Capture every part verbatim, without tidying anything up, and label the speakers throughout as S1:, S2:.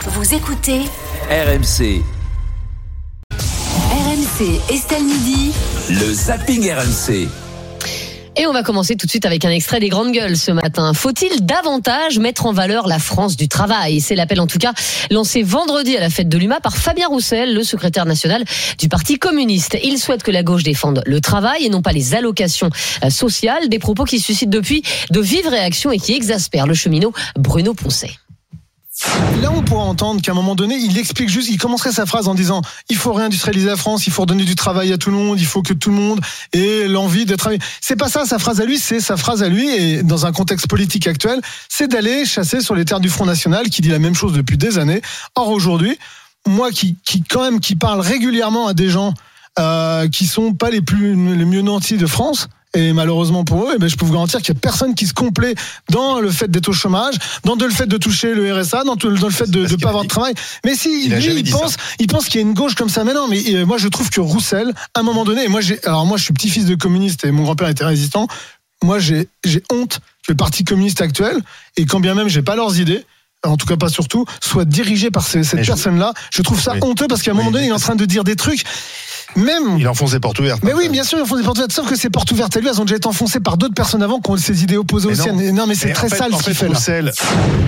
S1: Vous écoutez
S2: R M C.
S1: R M C Estelle Midi.
S2: Le zapping R M C.
S3: Et on va commencer tout de suite avec un extrait des Grandes Gueules ce matin. Faut-il davantage mettre en valeur la France du travail ? C'est l'appel en tout cas lancé vendredi à la fête de l'U M A par Fabien Roussel, le secrétaire national du Parti communiste. Il souhaite que la gauche défende le travail et non pas les allocations sociales. Des propos qui suscitent depuis de vives réactions et qui exaspèrent le cheminot Bruno Poncet.
S4: Là, on pourra entendre qu'à un moment donné, il explique juste, il commencerait sa phrase en disant il faut réindustrialiser la France, il faut redonner du travail à tout le monde, il faut que tout le monde ait l'envie de travailler. C'est pas ça, sa phrase à lui, c'est sa phrase à lui, et dans un contexte politique actuel, c'est d'aller chasser sur les terres du Front National, qui dit la même chose depuis des années. Or, aujourd'hui, moi qui, qui quand même, qui parle régulièrement à des gens euh, qui sont pas les plus, les mieux nantis de France, et malheureusement pour eux, eh ben, je peux vous garantir qu'il n'y a personne qui se complaît dans le fait d'être au chômage, dans le fait de toucher le R S A, dans, dans le fait de ne pas avoir de travail. Mais si, il, lui, il pense, il pense qu'il y a une gauche comme ça. Mais non, mais euh, moi je trouve que Roussel, à un moment donné, et moi j'ai, alors moi je suis petit-fils de communiste et mon grand-père était résistant. Moi j'ai, j'ai honte que le Parti communiste actuel, et quand bien même j'ai pas leurs idées, en tout cas pas surtout, soit dirigé par ces, cette personne-là. Je... je trouve ça oui. honteux parce qu'à un moment oui, donné, il est en train de dire des trucs. Même...
S5: Il enfonce des portes ouvertes.
S4: Mais oui, bien sûr, il enfonce des portes ouvertes. Sauf que ces portes ouvertes à lui, elles ont déjà été enfoncées par d'autres personnes avant qui ont ces idées opposées
S5: mais
S4: aussi. Non. non, mais c'est mais très
S5: fait,
S4: sale ce qu'il fait
S5: Roussel...
S4: là.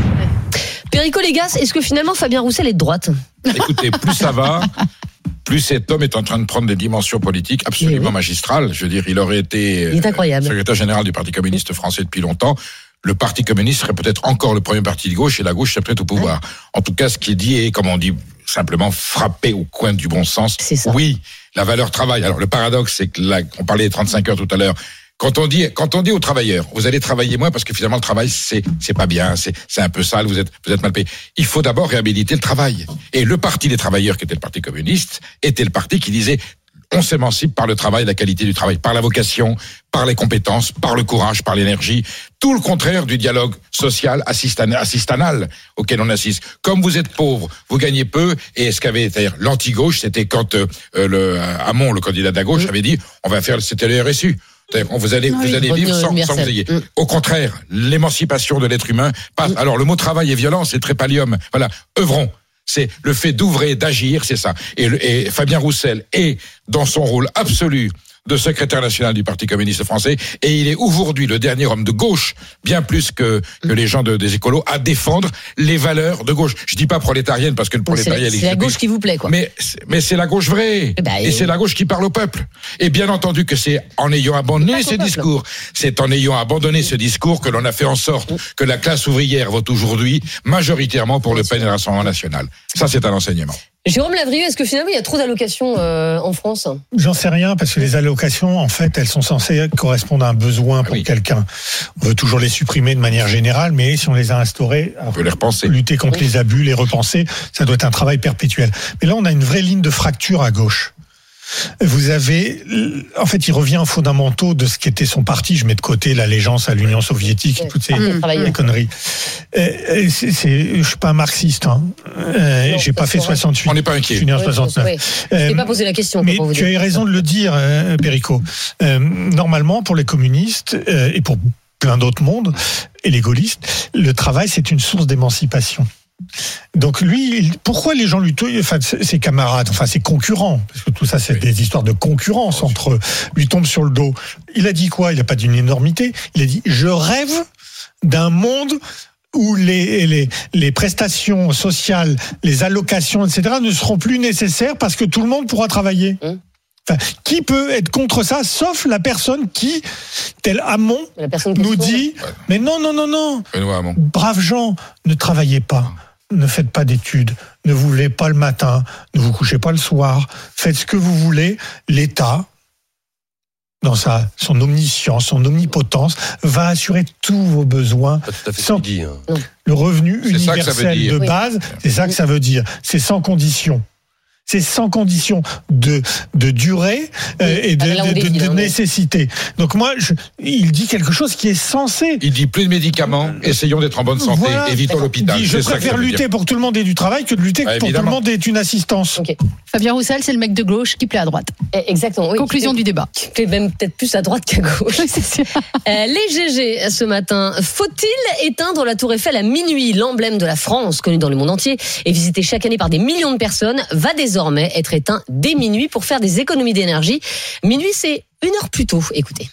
S3: Perico Légas, est-ce que finalement Fabien Roussel est de droite ?
S6: Écoutez, plus ça va, plus cet homme est en train de prendre des dimensions politiques absolument oui. magistrales. Je veux dire, il aurait été
S3: il est incroyable.
S6: secrétaire général du Parti communiste français depuis longtemps. Le Parti communiste serait peut-être encore le premier parti de gauche et la gauche serait peut-être au pouvoir. Ouais. En tout cas, ce qui est dit est, comme on dit, simplement frappé au coin du bon sens.
S3: C'est ça.
S6: Oui, la valeur travail. Alors, le paradoxe, c'est que là, on parlait des trente-cinq heures tout à l'heure. Quand on dit, quand on dit aux travailleurs, vous allez travailler moins parce que finalement le travail c'est c'est pas bien, c'est c'est un peu sale, vous êtes vous êtes mal payé. Il faut d'abord réhabiliter le travail. Et le Parti des travailleurs, qui était le Parti communiste, était le parti qui disait on s'émancipe par le travail, la qualité du travail, par la vocation, par les compétences, par le courage, par l'énergie. Tout le contraire du dialogue social assistanal auquel on assiste. Comme vous êtes pauvre, vous gagnez peu, et ce qu'avait, c'est-à-dire l'anti-gauche, c'était quand euh, le Hamon, le candidat de la gauche, avait dit on va faire, c'était le R S U. Vous allez, vous allez vivre sans, sans vous ayez. Au contraire, l'émancipation de l'être humain passe. Alors le mot travail est violent, c'est trépalium. Voilà, œuvrons. C'est le fait d'ouvrir, d'agir, c'est ça. Et, le, et Fabien Roussel est dans son rôle absolu de secrétaire national du Parti communiste français, et il est aujourd'hui le dernier homme de gauche, bien plus que, que les gens de, des écolos, à défendre les valeurs de gauche. Je dis pas prolétarienne, parce que le prolétariat...
S3: C'est, c'est la gauche qui vous plaît, quoi.
S6: Mais, mais c'est la gauche vraie. Bah, et, et c'est la gauche qui parle au peuple. Et bien entendu que c'est en ayant abandonné ce discours, c'est en ayant abandonné ce discours que l'on a fait en sorte que la classe ouvrière vote aujourd'hui majoritairement pour Le Pen et le Rassemblement national. Ça, c'est un enseignement.
S3: Jérôme Lavrieux, est-ce que finalement il y a trop d'allocations euh, en France ?
S7: J'en sais rien, parce que les allocations, en fait, elles sont censées correspondre à un besoin pour ah oui. quelqu'un. On veut toujours les supprimer de manière générale, mais si on les a instaurées,
S6: on peut les repenser.
S7: Lutter contre oui. les abus, les repenser, ça doit être un travail perpétuel. Mais là, on a une vraie ligne de fracture à gauche. Vous avez, en fait, il revient aux fondamentaux de ce qu'était son parti. Je mets de côté l'allégeance à l'Union soviétique, ouais. toutes ces, mmh. ces conneries. Et, c'est, c'est, je suis pas un marxiste. Hein. Euh, non, j'ai pas fait soixante-huit.
S6: On n'est pas inquiet.
S7: Je suis né en soixante-neuf.
S3: Oui. Je n'ai pas posé la question.
S7: Mais
S3: vous
S7: tu
S3: dire.
S7: as raison de le dire, euh, Perico. Euh, normalement, pour les communistes euh, et pour plein d'autres mondes et les gaullistes, le travail c'est une source d'émancipation. Donc lui, pourquoi les gens lui tombent, enfin ses camarades, enfin ses concurrents, parce que tout ça c'est oui. des histoires de concurrence entre eux, lui tombent sur le dos. Il a dit quoi ? Il n'a pas dit une énormité. Il a dit je rêve d'un monde où les, les, les prestations sociales, les allocations, et cetera ne seront plus nécessaires parce que tout le monde pourra travailler. Hum. Enfin, qui peut être contre ça, sauf la personne qui, tel Hamon, nous dit ouais. mais non, non, non, non, braves gens, ne travaillez pas, ne faites pas d'études, ne vous levez pas le matin, ne vous couchez pas le soir, faites ce que vous voulez, l'État, dans sa, son omniscience, son omnipotence, va assurer tous vos besoins.
S5: Pas tout à fait
S7: sans,
S5: dit, hein.
S7: Le revenu
S6: c'est
S7: universel de base,
S3: oui.
S7: c'est ça que ça veut dire, c'est sans condition. C'est sans condition de de durée euh, et de, de, de, de nécessité. Donc moi, je, il dit quelque chose qui est censé.
S6: Il dit plus de médicaments, essayons d'être en bonne santé,
S7: voilà.
S6: évitons l'hôpital.
S7: Il dit, je préfère lutter pour que tout le monde ait du travail que de lutter
S6: ah,
S7: pour que tout le monde ait une assistance.
S3: Okay.
S5: Fabien Roussel, c'est le mec de gauche qui plaît à droite.
S3: Exactement. Oui,
S5: conclusion
S3: qui
S5: du débat.
S3: Qui plaît même peut-être plus à droite qu'à gauche.
S5: C'est sûr.
S3: Euh, les G G ce matin. Faut-il éteindre la Tour Eiffel à minuit? L'emblème de la France, connu dans le monde entier et visité chaque année par des millions de personnes, va désormais être éteint dès minuit pour faire des économies d'énergie. Minuit, c'est une heure plus tôt. Écoutez.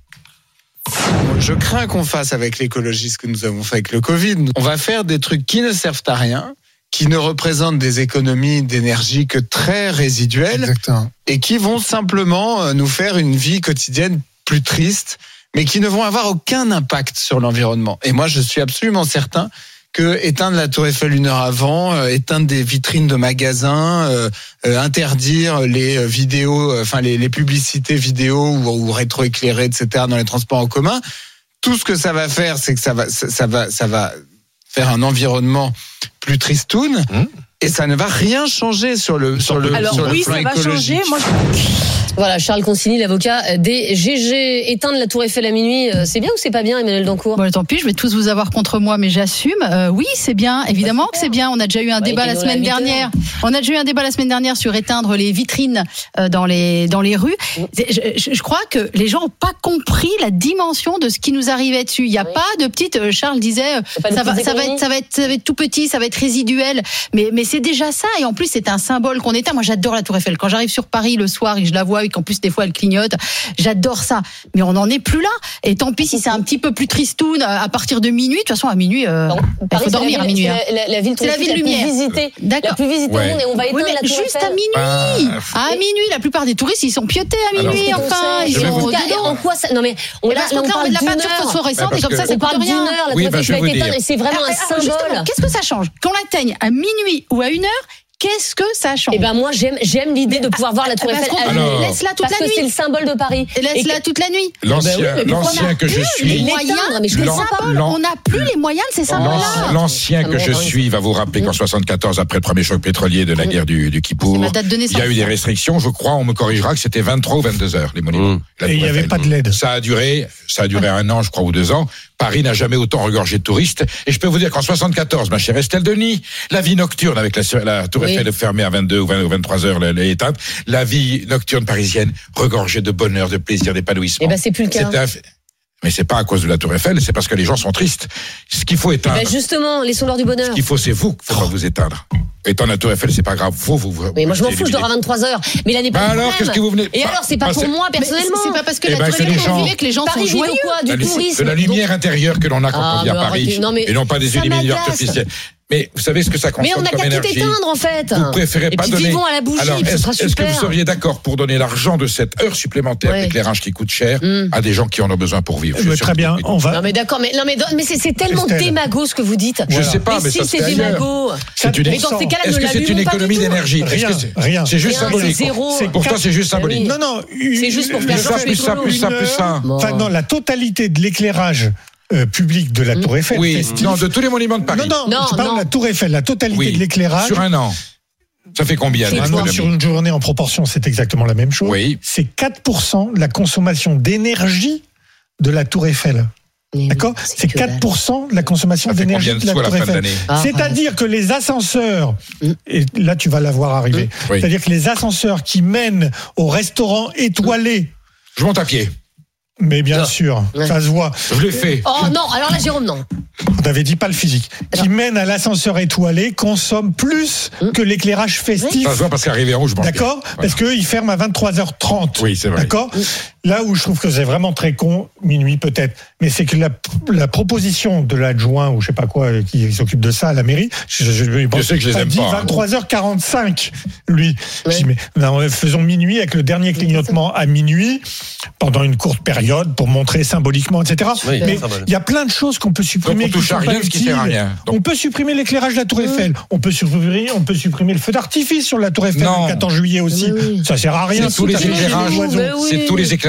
S8: Je crains qu'on fasse avec l'écologie ce que nous avons fait avec le Covid. On va faire des trucs qui ne servent à rien, qui ne représentent des économies d'énergie que très résiduelles.
S4: Exactement.
S8: Et qui vont simplement nous faire une vie quotidienne plus triste, mais qui ne vont avoir aucun impact sur l'environnement. Et moi, je suis absolument certain que éteindre la Tour Eiffel une heure avant, euh, éteindre des vitrines de magasins, euh, euh, interdire les vidéos, euh, enfin les, les publicités vidéo ou, ou rétroéclairées, et cetera dans les transports en commun, tout ce que ça va faire, c'est que ça va, ça, ça va, ça va faire un environnement plus tristoun. Mmh. Et ça ne va rien changer sur le sur le
S5: Alors,
S8: sur
S5: oui,
S8: le plan
S5: ça va
S8: écologique.
S5: changer. Moi, je...
S3: Voilà, Charles Consigny, l'avocat des G G. Éteindre la Tour Eiffel à minuit, c'est bien ou c'est pas bien, Emmanuel Dancourt?
S5: Bon, tant pis, je vais tous vous avoir contre moi, mais j'assume. Euh, oui, c'est bien, évidemment bah, que c'est bien. On a déjà eu un bah, débat la semaine dernière. On a déjà eu un débat la semaine dernière sur éteindre les vitrines euh, dans les dans les rues. Je, je, je crois que les gens n'ont pas compris la dimension de ce qui nous arrivait dessus. Il n'y a oui. pas de petite. Euh, Charles disait, euh, ça va, ça va être, ça va être, ça va être tout petit, ça va être résiduel. Mais mais c'est déjà ça. Et en plus, c'est un symbole qu'on éteint. Moi, j'adore la Tour Eiffel. Quand j'arrive sur Paris le soir et que je la vois et qu'en plus des fois elle clignote, j'adore ça. Mais on n'en est plus là. Et tant pis si c'est un petit peu plus tristoun à partir de minuit. De toute façon, à minuit, euh, il faut dormir
S3: ville,
S5: à minuit.
S3: C'est la, la, la ville,
S5: c'est la ville
S3: la
S5: lumière.
S3: Plus visitée,
S5: D'accord.
S3: La plus visitée
S6: ouais.
S3: au monde et on va éteindre
S5: oui,
S3: la Tour
S5: juste
S3: Eiffel.
S5: à minuit. Ah, à minuit, la plupart des touristes, ils sont pieutés à minuit. Alors, enfin, ils sont
S3: en, cas, en quoi ça? Non mais on, là, là, on parle
S5: de la
S3: d'une
S5: peinture
S3: heure.
S5: phosphorescente et comme ça, ça
S3: coûte rien. La Tour Eiffel va être éteinte et c'est vraiment un symbole.
S5: Qu'est-ce que ça change qu'on l'atteigne à minuit ou à une heure? Qu'est-ce que ça change?
S3: Eh ben moi j'aime j'aime l'idée de pouvoir voir la Tour Eiffel.
S5: Alors, laisse-la toute
S3: parce
S5: la nuit.
S3: que c'est le symbole de Paris.
S5: Et laisse-la toute la nuit.
S6: L'ancien,
S3: ben oui,
S6: l'ancien que je suis.
S5: Les moyens, mais je on n'a plus les moyens de ces symboles-là.
S6: L'ancien que je suis va vous rappeler qu'en soixante-quatorze, après le premier choc pétrolier de la guerre du, du Kippour, il y a eu des restrictions. Je crois, on me corrigera, que c'était vingt-trois ou vingt-deux heures les monuments.
S7: Et il n'y avait pas de L E D.
S6: Ça a duré, ça a duré un an, je crois, ou deux ans. Paris n'a jamais autant regorgé de touristes. Et je peux vous dire qu'en soixante-quatorze, ma chère Estelle Denis, la vie nocturne avec la, la Tour Eiffel oui. fermée à vingt-deux ou vingt-trois heures, elle est éteinte, la vie nocturne parisienne regorgeait de bonheur, de plaisir, d'épanouissement.
S3: Eh ben, c'est plus le cas.
S6: Un... Mais c'est pas à cause de la Tour Eiffel, c'est parce que les gens sont tristes. Ce qu'il faut éteindre.
S3: Eh ben justement, laissons-leur du bonheur.
S6: Ce qu'il faut, c'est vous qu'il faut pas vous éteindre. Éteindre la Tour Eiffel, c'est pas grave. Faut vous. vous
S3: mais moi, je m'en fous, je dors à vingt-trois heures. Mais là n'est pas.
S6: Bah alors, qu'est-ce que vous venez.
S3: Et alors, c'est pas pour moi, personnellement.
S5: C'est pas parce que
S6: eh
S5: la
S6: ben,
S5: Tour Eiffel fait que les gens sont joyeux.
S3: Quoi, du tourisme.
S6: De la lumière intérieure que l'on a quand
S3: ah,
S6: on vit à Paris.
S3: Arrêtez, non,
S6: et non pas des lumières artificielles. Mais vous savez ce que ça consomme comme énergie?
S3: Mais on n'a qu'à tout éteindre en fait.
S6: Vous préférez
S3: et
S6: pas
S3: puis
S6: donner.
S3: Vivons à la bougie,
S6: alors, est-ce,
S3: est-ce
S6: est-ce que vous seriez d'accord pour donner l'argent de cette heure supplémentaire ouais. d'éclairage qui coûte cher mmh. à des gens qui en ont besoin pour vivre?
S7: Très bien, on va.
S3: Non mais d'accord, mais non mais mais c'est, c'est tellement démago ce que vous dites.
S6: Je sais pas, mais
S3: si
S6: ça
S3: c'est démago.
S6: C'est une.
S3: Mais dans ces cas-là,
S6: est-ce que c'est une économie d'énergie?
S7: Rien, rien.
S6: C'est juste symbolique. Pourtant, c'est juste symbolique.
S7: Non, non.
S3: C'est juste pour faire
S6: ça, plus ça, plus ça, plus ça.
S7: Enfin non, la totalité de l'éclairage. Euh, public de la mmh. Tour Eiffel.
S6: Oui, non, de tous les monuments de Paris.
S7: Non, non, non je parle non. de la Tour Eiffel, la totalité
S6: oui.
S7: de l'éclairage.
S6: Sur un an. Ça fait combien?
S7: Un an sur une journée en proportion, c'est exactement la même chose.
S6: Oui.
S7: C'est quatre pour cent de la consommation d'énergie de la Tour Eiffel. Mais d'accord oui, c'est, c'est quatre pour cent de la consommation
S6: ça
S7: d'énergie
S6: de
S7: de la Tour
S6: la
S7: Eiffel.
S3: Ah,
S7: C'est-à-dire ouais. que les ascenseurs, et là tu vas la voir arriver, oui. c'est-à-dire que les ascenseurs qui mènent au restaurant étoilé.
S6: Je monte à pied.
S7: Mais bien non. sûr, ouais. ça se voit.
S6: Je l'ai fait.
S3: Oh non, alors là, Jérôme, non.
S7: On t'avait dit pas le physique. Alors. Qui mène à l'ascenseur étoilé consomme plus mmh. que l'éclairage festif.
S6: Ça se voit parce qu'arrivé en rouge, je
S7: d'accord voilà. Parce qu'il ferme à vingt-trois heures trente.
S6: Oui, c'est vrai.
S7: D'accord mmh. Là où je trouve que c'est vraiment très con, minuit peut-être, mais c'est que la, la proposition de l'adjoint ou je sais pas quoi qui s'occupe de ça à la mairie, je, je, je,
S6: je sais que je les aime
S7: dit
S6: pas.
S7: vingt-trois heures quarante-cinq, lui.
S3: Ouais.
S7: Je dis, mais non, faisons minuit avec le dernier clignotement à minuit pendant une courte période pour montrer symboliquement, et cetera. Oui, mais il y a plein de choses qu'on peut supprimer.
S6: Donc on touche à rien, ce qui sert à rien. Donc...
S7: On peut supprimer l'éclairage de la Tour Eiffel. Mmh. On peut supprimer, on peut supprimer le feu d'artifice sur la Tour Eiffel
S6: non.
S7: le quatorze juillet aussi.
S3: Oui.
S7: Ça sert à rien.
S6: C'est tous les éclairages.
S3: Oui.
S6: C'est tous les éclairages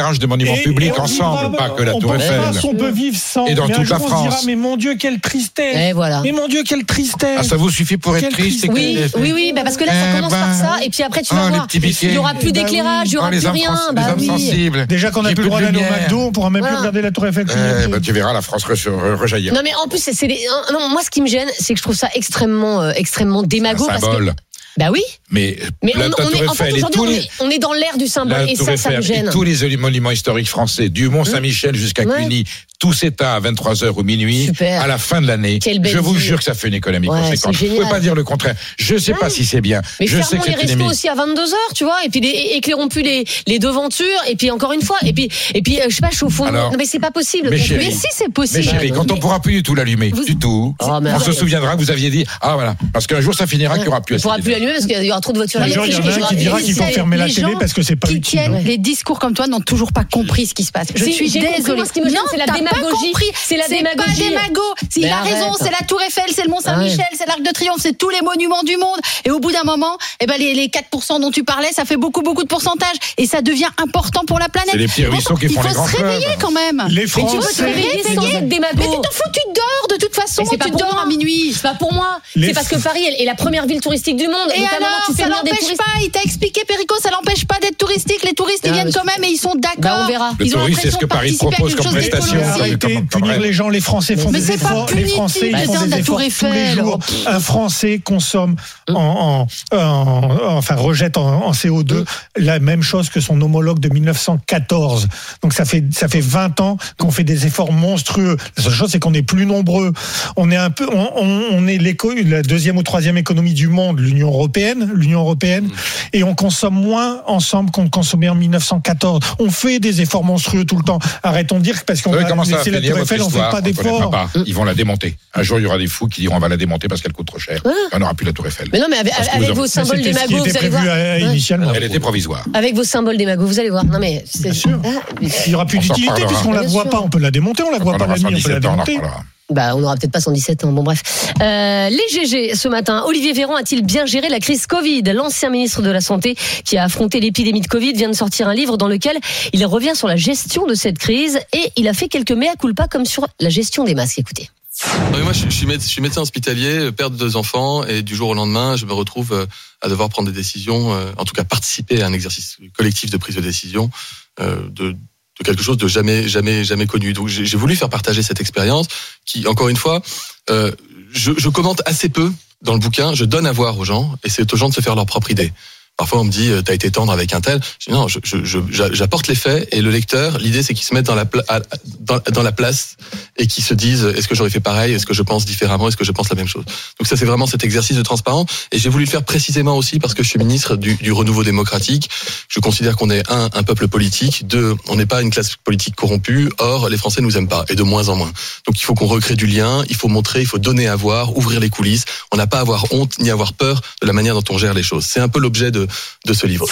S6: éclairage des monuments
S7: Et-
S6: publics
S7: et on
S6: ensemble,
S7: vivra-
S6: pas que la
S7: on
S6: Tour
S7: peut
S6: Eiffel.
S7: pas, on peut vivre sans.
S6: Et dans
S7: mais un
S6: toute
S7: jour,
S6: la
S7: on se dira,
S6: France.
S7: mais mon Dieu, quelle tristesse.
S3: Et voilà.
S7: Mais mon Dieu, quelle tristesse.
S6: Ah, ça vous suffit pour être
S7: Quelle
S6: triste et
S3: Oui,
S6: que-
S3: oui, oui, bah parce que là, ça
S6: Eh
S3: commence
S6: ben,
S3: par ça, et puis après, tu
S6: oh,
S3: vas
S6: les
S3: voir,
S6: petits biquets.
S3: il y aura plus
S7: Bah
S3: d'éclairage, il y
S6: Oh,
S3: aura
S6: les
S3: plus
S6: âmes
S3: rien,
S6: sens-
S3: bah
S6: les âmes
S3: oui.
S6: sensibles.
S7: Déjà qu'on n'a
S6: J'ai
S7: plus le droit
S6: de
S7: d'aller au
S6: lumière.
S7: McDo, on pourra même
S3: Voilà.
S7: plus regarder la Tour Eiffel.
S6: Eh, bah, tu verras la France re- rejaillir.
S3: Non mais en plus, c'est, c'est des- non, moi, ce qui me gêne, c'est que je trouve ça extrêmement, euh, extrêmement démago.
S6: Un
S3: parce que,
S6: symbole.
S3: bah oui.
S6: Mais,
S3: Mais
S6: la,
S3: on,
S6: la
S3: on
S6: Tour
S3: est, en fait,
S6: Eiffel et
S3: aujourd'hui,
S6: tous
S3: on
S6: les,
S3: est, on est dans l'ère du symbole,
S6: la
S3: et
S6: Tour
S3: ça, ça me
S6: Eiffel et
S3: gêne.
S6: tous les monuments historiques français, du Mont Saint-Michel jusqu'à
S3: Ouais.
S6: Cluny, tout s'éteint à vingt-trois heures ou minuit,
S3: Super.
S6: à la fin de l'année.
S3: Quelle belle
S6: Je vous
S3: vie.
S6: jure que ça fait une économie
S3: Ouais,
S6: conséquente.
S3: c'est
S6: Vous
S3: génial.
S6: pouvez pas dire le contraire. Je sais
S3: Ouais.
S6: pas si c'est bien.
S3: Mais
S6: je sais
S3: fermons
S6: que
S3: les
S6: c'est une
S3: restos
S6: émi-
S3: aussi à vingt-deux heures, tu vois, et puis les, éclairons plus les, les devantures, et puis encore une fois, et puis, et puis, euh, je sais pas, chauffons.
S6: Alors,
S3: Non mais c'est pas possible.
S6: mes
S3: Donc,
S6: chéris,
S3: mais si c'est
S6: Mais
S3: possible.
S6: chérie, quand on pourra plus du tout l'allumer,
S5: Vous-
S6: du tout,
S3: Oh, mais
S6: on se
S3: arrête.
S6: souviendra que vous aviez dit, ah voilà, parce qu'un jour ça finira qu'il y aura plus
S3: On
S6: assez
S3: pourra plus
S6: d'énergie.
S3: l'allumer parce qu'il y aura trop de voitures.
S7: Un jour, il y en a un qui dira qu'il faut
S5: les-
S7: fermer la
S5: les
S7: télé
S5: gens
S7: parce que c'est pas
S5: qui
S7: utile.
S5: tiennent les discours comme toi n'ont toujours pas compris ce qui se passe. Je
S3: Si,
S5: suis
S3: j'ai compris,
S5: désolée.
S3: moi, ce qui me gêne,
S5: non,
S3: c'est la
S5: t'as pas
S3: démagogie.
S5: compris.
S3: C'est la
S5: C'est pas
S3: démagogie.
S5: démago. Il
S3: Mais
S5: a
S3: arrête.
S5: raison. C'est la Tour Eiffel, c'est le Mont Saint-Michel,
S3: Arrête.
S5: c'est l'Arc de Triomphe, c'est tous les monuments du monde. Et au bout d'un moment, eh ben les, les quatre pour cent dont tu parlais, ça fait beaucoup beaucoup de pourcentage et ça devient important pour la planète.
S6: C'est les petits
S5: Pourtant,
S6: ruisseaux qui font les
S5: Il
S6: grands
S5: faut se réveiller
S6: fleuves.
S5: quand même.
S7: Les
S3: Mais tu peux te
S7: Français.
S3: réveiller sans être
S5: Mais
S3: démago.
S5: tu t'en fous, tu dors de toute façon.
S3: Mais c'est pas
S5: Tu
S3: pour
S5: dors
S3: moi.
S5: à minuit.
S3: C'est pas pour moi.
S7: Les
S3: C'est parce que Paris est la première ville touristique du monde.
S5: Et
S3: Donc, à un moment,
S5: alors,
S3: tu fais
S5: ça
S3: venir des
S5: l'empêche
S3: touristes.
S5: pas, il t'a expliqué, Perico, ça l'empêche pas d'être touristique. Les touristes, ils
S3: Ah,
S5: viennent
S3: mais
S5: quand même et ils sont d'accord.
S3: Bah, on verra.
S6: Le
S5: Ils ont
S6: tourisme, c'est ce
S5: l'impression
S6: que
S5: de
S6: Paris
S5: participer à
S6: propose
S5: quelque
S6: comme
S5: chose
S6: prestation.
S5: d'écologique.
S6: Arrêtez.
S7: Arrêtez, punir les gens. Les Français font
S5: Mais
S7: des
S5: c'est pas
S7: efforts. Les
S5: punitif,
S7: Français ils font
S5: putain, de
S7: des
S5: la Tour
S7: efforts tous les
S5: Eiffel.
S7: jours. Un Français consomme en, en, en- enfin rejette en, en C O deux la même chose que son homologue de mille neuf cent quatorze. Donc ça fait ça fait vingt ans qu'on fait des efforts monstrueux. La seule chose c'est qu'on est plus nombreux. On est un peu, on, on, on est l'éco, la deuxième ou troisième économie du monde, l'Union européenne, l'Union européenne, et on consomme moins ensemble qu'on consommait en mille neuf cent quatorze. On fait des efforts monstrueux tout le temps. Arrêtons de dire que parce qu'on
S6: Vous savez
S7: va
S6: comment ça va
S7: laisser la
S6: finir
S7: Tour
S6: votre
S7: Eiffel, on fait
S6: histoire?
S7: pas
S6: On connaîtra
S7: d'efforts.
S6: pas. Ils vont la démonter. Un jour, il y aura des fous qui diront on va la démonter parce qu'elle coûte trop cher.
S3: Ouais.
S6: On n'aura plus la Tour Eiffel.
S3: Mais non, mais avec,
S6: Parce que
S3: avec
S6: vous
S3: vos
S6: avez-
S7: Ça,
S3: symboles
S7: c'était
S3: des
S7: ce qui
S3: magos,
S7: était
S3: vous allez
S7: prévu
S3: voir.
S7: euh,
S3: Ouais.
S7: initialement.
S6: Elle était provisoire.
S3: Avec vos symboles des magos, vous allez voir. Non mais c'est
S7: Bien sûr.
S3: Ah, mais-
S7: Il n'y aura plus
S6: On s'en
S7: d'utilité
S6: reparlera.
S7: puisqu'on la
S3: Bien
S7: voit
S3: sûr.
S7: pas. On peut la démonter, on la voit
S6: On
S7: pas
S6: aura
S7: la nuit, on peut la
S6: cent dix-sept ans, on en
S7: démonter.
S6: reparlera.
S3: Bah, on n'aura peut-être pas cent dix-sept ans. Bon, bref. Euh, les G G ce matin. Olivier Véran a-t-il bien géré la crise Covid? L'ancien ministre de la Santé qui a affronté l'épidémie de Covid vient de sortir un livre dans lequel il revient sur la gestion de cette crise et il a fait quelques mea culpa comme sur la gestion des masques. Écoutez.
S9: Non, mais moi, je, je, suis méde- je suis médecin hospitalier, père de deux enfants, et du jour au lendemain, je me retrouve euh, à devoir prendre des décisions, euh, en tout cas participer à un exercice collectif de prise de décision euh, de, de quelque chose de jamais, jamais, jamais connu. Donc, j'ai, j'ai voulu faire partager cette expérience, qui, encore une fois, euh, je, je commente assez peu dans le bouquin. Je donne à voir aux gens, et c'est aux gens de se faire leur propre idée. Parfois, on me dit, t'as été tendre avec un tel. Je dis, non, je, je, je, j'apporte les faits et le lecteur, l'idée, c'est qu'il se mette dans la, pla- à- dans, dans la place et qu'il se dise, est-ce que j'aurais fait pareil? Est-ce que je pense différemment? Est-ce que je pense la même chose? Donc ça, c'est vraiment cet exercice de transparence. Et j'ai voulu le faire précisément aussi parce que je suis ministre du, du renouveau démocratique. Je considère qu'on est un, un peuple politique. Deux, on n'est pas une classe politique corrompue. Or, les Français nous aiment pas et de moins en moins. Donc il faut qu'on recrée du lien. Il faut montrer, il faut donner à voir, ouvrir les coulisses. On n'a pas à avoir honte ni à avoir peur de la manière dont on gère les choses. C'est un peu l'objet de de ce livre.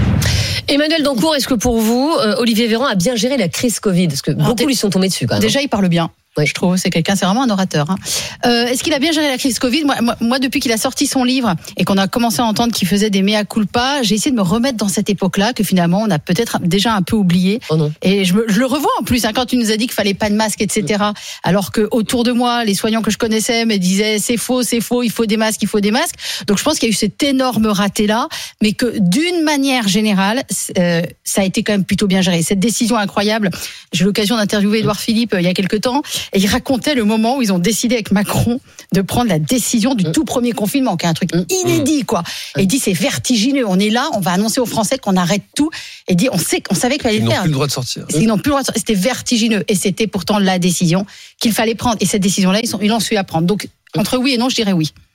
S3: Emmanuel Dancourt, est-ce que pour vous, euh, Olivier Véran a bien géré la crise Covid? Parce que beaucoup
S5: dé-
S3: lui sont tombés dessus quand même.
S5: Déjà, il parle bien.
S3: Oui.
S5: Je trouve, c'est quelqu'un, c'est vraiment un orateur. Hein. Euh, est-ce qu'il a bien géré la crise Covid? Moi, moi, moi, depuis qu'il a sorti son livre et qu'on a commencé à entendre qu'il faisait des mea culpa, j'ai essayé de me remettre dans cette époque-là que finalement on a peut-être déjà un peu oublié.
S3: Oh non.
S5: Et je, me, je le revois en plus hein, quand tu nous as dit qu'il fallait pas de masque, et cetera. Alors que autour de moi, les soignants que je connaissais me disaient c'est faux, c'est faux, il faut des masques, il faut des masques. Donc je pense qu'il y a eu cet énorme raté-là, mais que d'une manière générale, euh, ça a été quand même plutôt bien géré. Cette décision incroyable. J'ai eu l'occasion d'interviewer Édouard Philippe euh, il y a quelques temps et il racontait le moment où ils ont décidé avec Macron de prendre la décision du tout premier confinement, qui est un truc inédit, quoi. Et il dit c'est vertigineux. On est là, on va annoncer aux Français qu'on arrête tout. Et il dit on sait, on savait qu'il fallait
S10: Ils
S5: le
S10: n'ont
S5: faire.
S10: plus le droit de sortir.
S5: Ils n'ont plus le droit de sortir. C'était vertigineux. Et c'était pourtant la décision qu'il fallait prendre. Et cette décision-là, ils, sont, ils l'ont su à prendre. Donc, entre oui et non, je dirais oui.